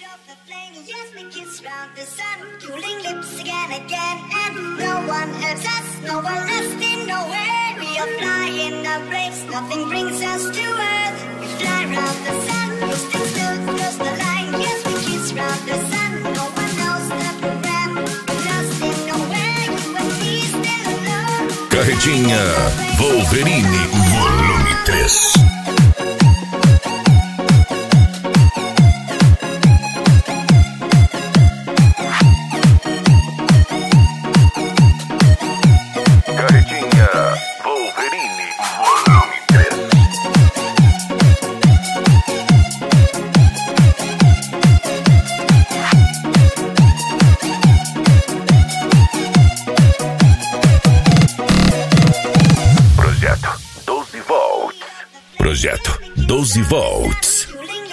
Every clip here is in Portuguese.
Carretinha Wolverine Volume 3. Projeto 12 volts.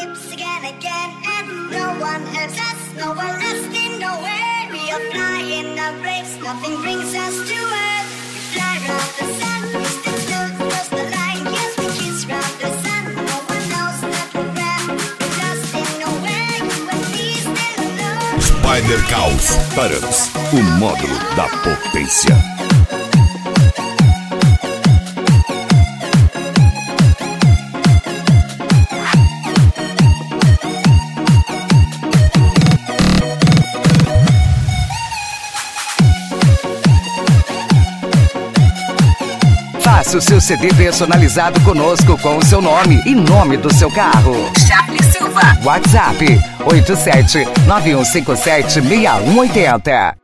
Spider Caos Params, o módulo da potência. Faça o seu CD personalizado conosco com o seu nome e nome do seu carro. Charlie Silva. WhatsApp 8791576180.